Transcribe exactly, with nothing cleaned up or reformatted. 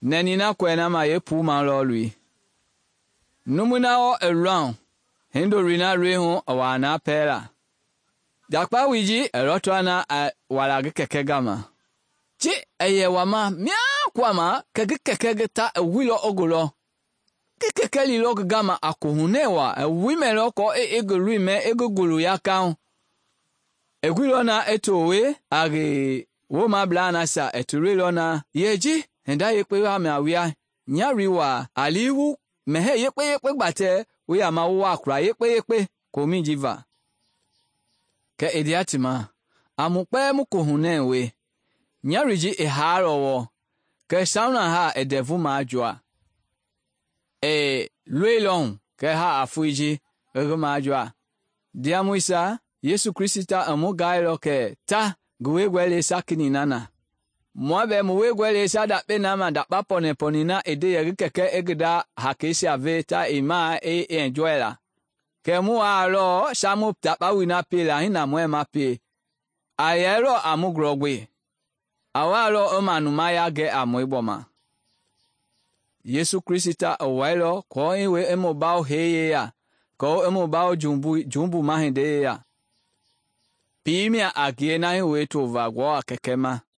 Nenina kwena ma ye pu ma lo lui. Numuna o around. Hendo rina reho awana pera. Dakpa wiji erotwana a walage keke gama. Chi eye wama mia kwama kege keke geta a wilo ogolo. Keke li log gama akuhunewa a wimelo ko e ego rime ego gulu ya kaun. E wilo na etowe age woma blana sa eturilo na yeji henda yekwe wa me awia nyariwa aliwu mehe yekwe yekwe gbate we ama wa kra yekwe yekwe komi jiva ke ediatima amukpe mu kohune we nyariji e harowo ke sauna ha edevu ma ajwa e luelon ke ha afuiji ego ma ajwa diamuisa Yesu Krista amu gairo ke ta gwe gwele sakini nana Mwabe muwe gwele sa da pe na ma da pa pone ponina ede ye keke egda hakesi ave ta ima e enjoy la ke mu alo samu ta pa wina pe la hina mo e ma pe ayero amugrogwe awalo o manuma ya ge amo iboma Yesu Krista awelo ko iwe emo bao heye ya ko emo bao jumbu jumbu mahende ya Pimia agie na iwe to va gwa kekema